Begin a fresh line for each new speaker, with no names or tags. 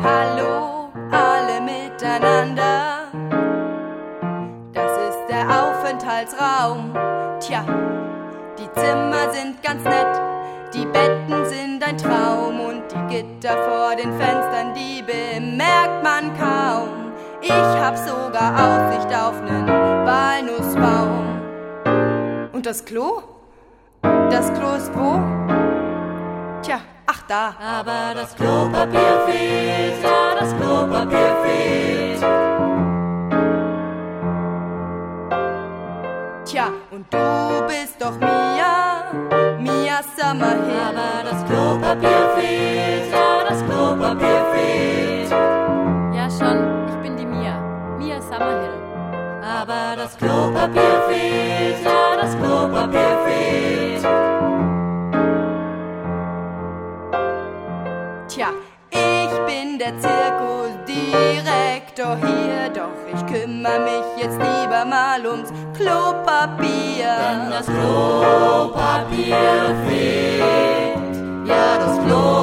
Hallo, alle miteinander. Das ist der Aufenthaltsraum. Tja, die Zimmer sind ganz nett, die Betten sind ein Traum und die Gitter vor den Fenstern, die bemerkt man kaum. Ich hab sogar Aussicht auf nen Walnussbaum. Und das Klo? Das Klo ist wo? Tja, ach da.
Aber das Klopapier fehlt, ja, das Klopapier fehlt.
Tja, und du bist doch Mia Summerhill.
Aber das Klopapier fehlt, ja, das Klopapier fehlt.
Ja schon, ich bin die Mia Summerhill.
Aber das Klopapier fehlt, ja, das Klopapier fehlt.
Tja, ich bin der Zirkusdirektor hier, doch ich kümmere mich jetzt lieber mal ums Klopapier.
Denn das Klopapier fehlt, ja, das Klopapier